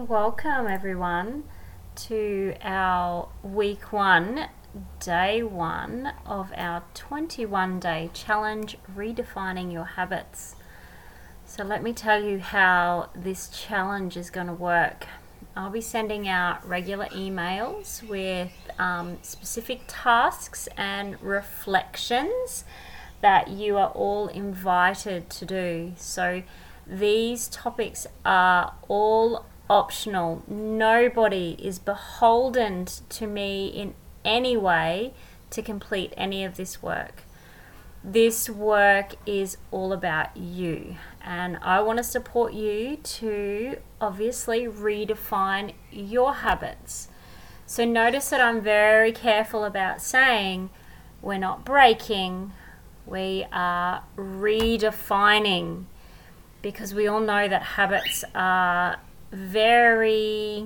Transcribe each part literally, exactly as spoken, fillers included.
Welcome everyone to our week one, day one of our twenty-one day challenge, Redefining Your Habits. So let me tell you how this challenge is going to work. I'll be sending out regular emails with um, specific tasks and reflections that you are all invited to do. So these topics are all optional. Nobody is beholden to me in any way to complete any of this work. This work is all about you, and I want to support you to obviously redefine your habits. So notice that I'm very careful about saying we're not breaking, we are redefining, because we all know that habits are very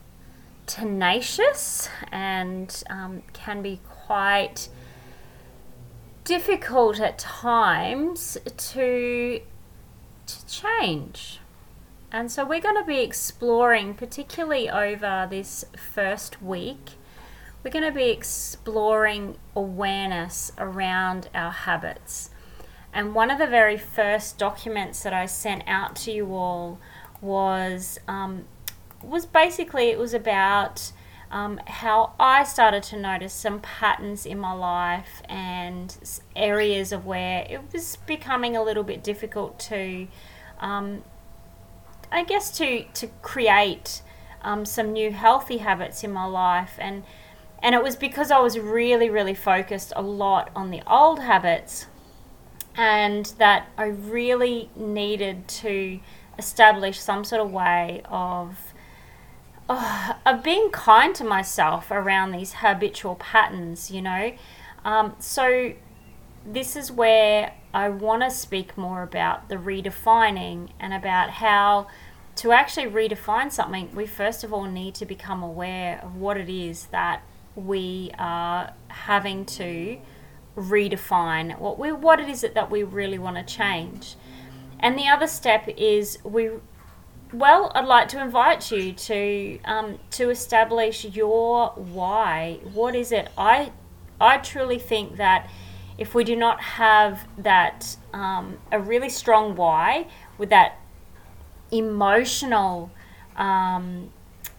tenacious and um, can be quite difficult at times to to change. And so we're going to be exploring, particularly over this first week, we're going to be exploring awareness around our habits. And one of the very first documents that I sent out to you all was um, was basically, it was about um, how I started to notice some patterns in my life and areas of where it was becoming a little bit difficult to, um, I guess, to to create um, some new healthy habits in my life. And and it was because I was really, really focused a lot on the old habits, and that I really needed to establish some sort of way of uh, of being kind to myself around these habitual patterns, you know. Um, so this is where I want to speak more about the redefining, and about how to actually redefine something, we first of all need to become aware of what it is that we are having to redefine, what we what it is it that we really want to change. And the other step is we well I'd like to invite you to um, to establish your why. What is it? I I truly think that if we do not have that um, a really strong why, with that emotional um,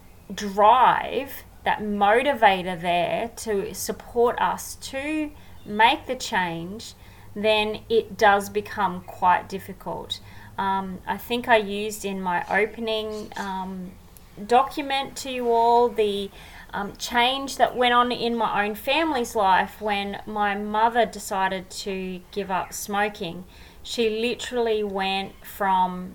drive, that motivator there to support us to make the change, then it does become quite difficult. Um, I think I used in my opening um, document to you all the um, change that went on in my own family's life when my mother decided to give up smoking. She literally went from,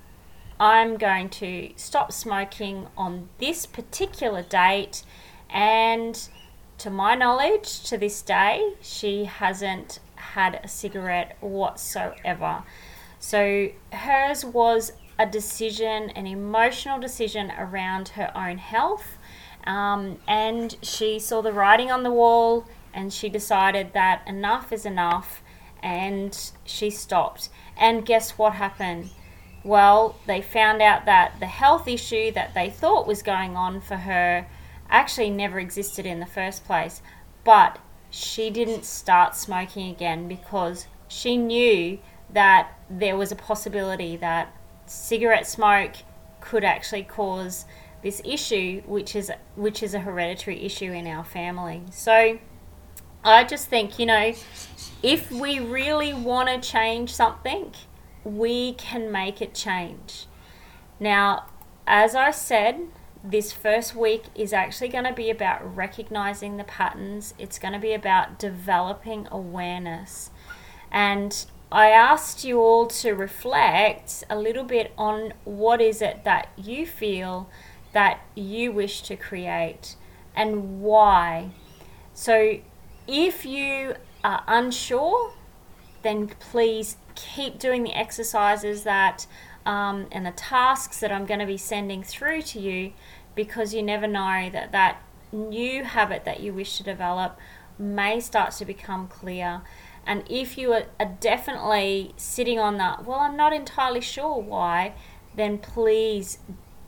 I'm going to stop smoking on this particular date, and to my knowledge, to this day, she hasn't had a cigarette whatsoever. So hers was a decision, an emotional decision around her own health, um, and she saw the writing on the wall, and she decided that enough is enough, and she stopped. And guess what happened? Well, they found out that the health issue that they thought was going on for her actually never existed in the first place. But she didn't start smoking again because she knew that there was a possibility that cigarette smoke could actually cause this issue, which is which is a hereditary issue in our family. So I just think, you know, if we really want to change something, we can make it change. Now, as I said, this first week is actually going to be about recognizing the patterns. It's going to be about developing awareness. And I asked you all to reflect a little bit on what is it that you feel that you wish to create and why. So if you are unsure, then please keep doing the exercises that um, and the tasks that I'm going to be sending through to you, because you never know that that new habit that you wish to develop may start to become clear. And if you are, are definitely sitting on that, well, I'm not entirely sure why, then please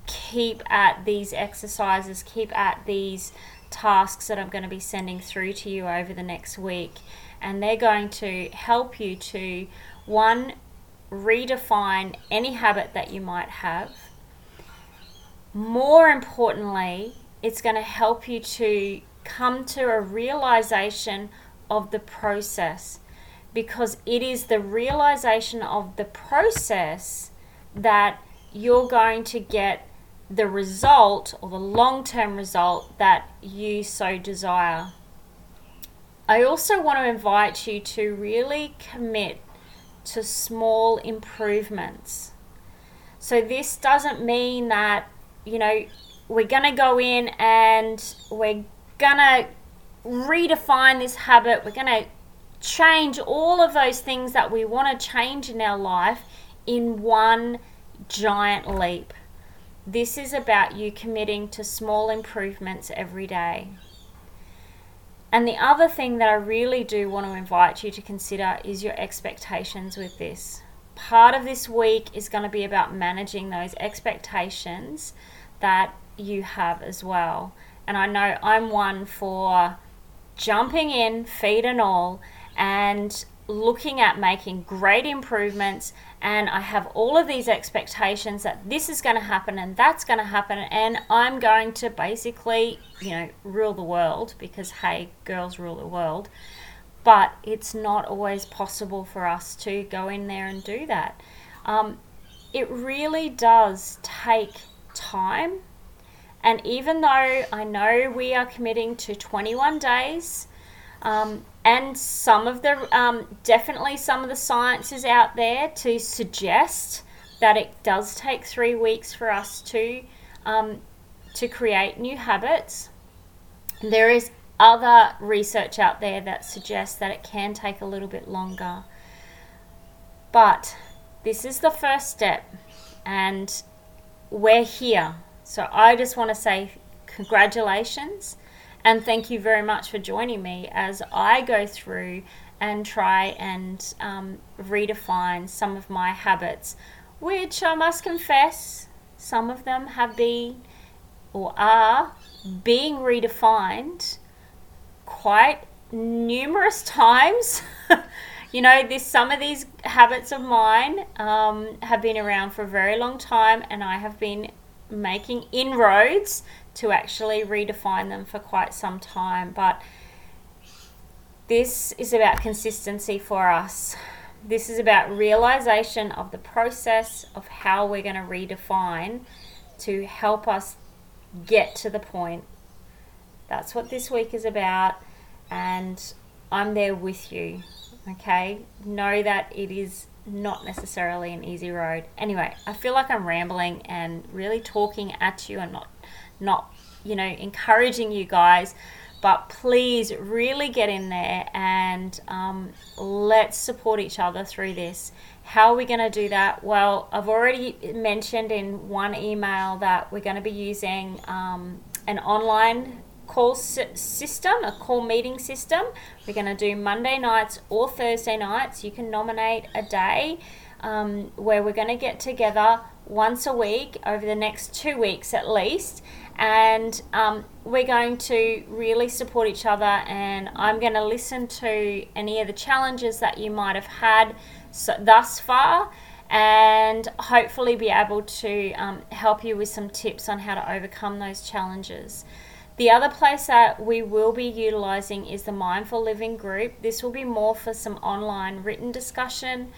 keep at these exercises, keep at these tasks that I'm going to be sending through to you over the next week. And they're going to help you to, one, redefine any habit that you might have. More importantly, it's going to help you to come to a realization of the process, because it is the realization of the process that you're going to get the result, or the long-term result, that you so desire. I also want to invite you to really commit to small improvements. So this doesn't mean that, you know, we're going to go in and we're going to redefine this habit. We're going to change all of those things that we want to change in our life in one giant leap. This is about you committing to small improvements every day. And the other thing that I really do want to invite you to consider is your expectations with this. Part of this week is going to be about managing those expectations that you have as well. And I know I'm one for jumping in, feet and all, and looking at making great improvements, and I have all of these expectations that this is going to happen and that's going to happen, and I'm going to basically, you know, rule the world, because hey, girls rule the world. But it's not always possible for us to go in there and do that. Um, it really does take time, and even though I know we are committing to twenty-one days, um, and some of the, um, definitely some of the science is out there to suggest that it does take three weeks for us to, um, to create new habits. There is other research out there that suggests that it can take a little bit longer. But this is the first step, and we're here. So I just want to say congratulations. And thank you very much for joining me as I go through and try and um, redefine some of my habits, which I must confess, some of them have been or are being redefined quite numerous times. You know, this some of these habits of mine um, have been around for a very long time, and I have been making inroads to actually redefine them for quite some time. But this is about consistency for us. This is about realization of the process of how we're going to redefine to help us get to the point. That's what this week is about, and I'm there with you. Okay, know that it is not necessarily an easy road. Anyway, I feel like I'm rambling and really talking at you and not not you know encouraging you guys, but please really get in there and um, let's support each other through this. How are we going to do that? Well, I've already mentioned in one email that we're going to be using um, an online call system, a call meeting system. We're going to do Monday nights or Thursday nights. You can nominate a day um, where we're going to get together once a week over the next two weeks at least, and um, we're going to really support each other, and I'm going to listen to any of the challenges that you might have had so, thus far, and hopefully be able to um, help you with some tips on how to overcome those challenges. The other place that we will be utilizing is the Mindful Living group. This will be more for some online written discussion.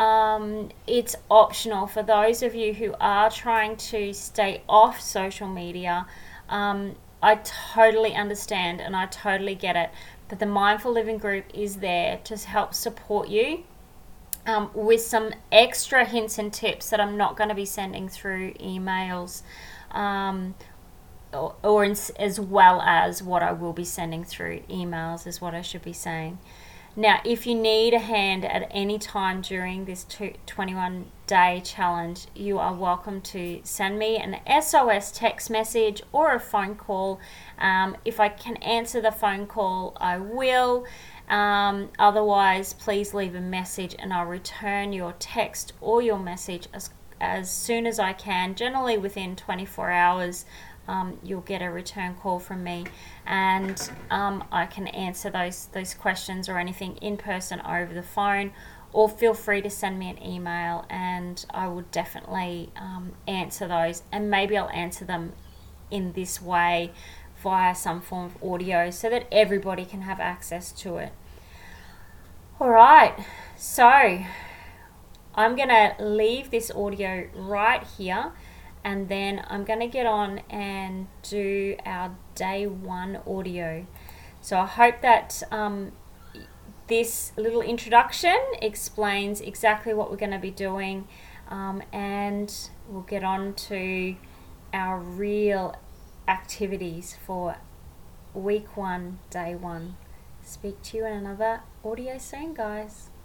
Um, it's optional for those of you who are trying to stay off social media. Um, I totally understand and I totally get it. But the Mindful Living group is there to help support you um, with some extra hints and tips that I'm not going to be sending through emails. Um, or, or in, as well as what I will be sending through emails is what I should be saying. Now, if you need a hand at any time during this twenty-one day challenge, you are welcome to send me an S O S text message or a phone call. Um, if I can answer the phone call, I will. Um, otherwise, please leave a message and I'll return your text or your message as as soon as I can. Generally within twenty-four hours, um, you'll get a return call from me, and um, I can answer those those questions or anything in person or over the phone, or feel free to send me an email, and I will definitely um, answer those, and maybe I'll answer them in this way via some form of audio so that everybody can have access to it. All right, so I'm going to leave this audio right here, and then I'm going to get on and do our day one audio. So I hope that um, this little introduction explains exactly what we're going to be doing, um, and we'll get on to our real activities for week one, day one. Speak to you in another audio soon, guys.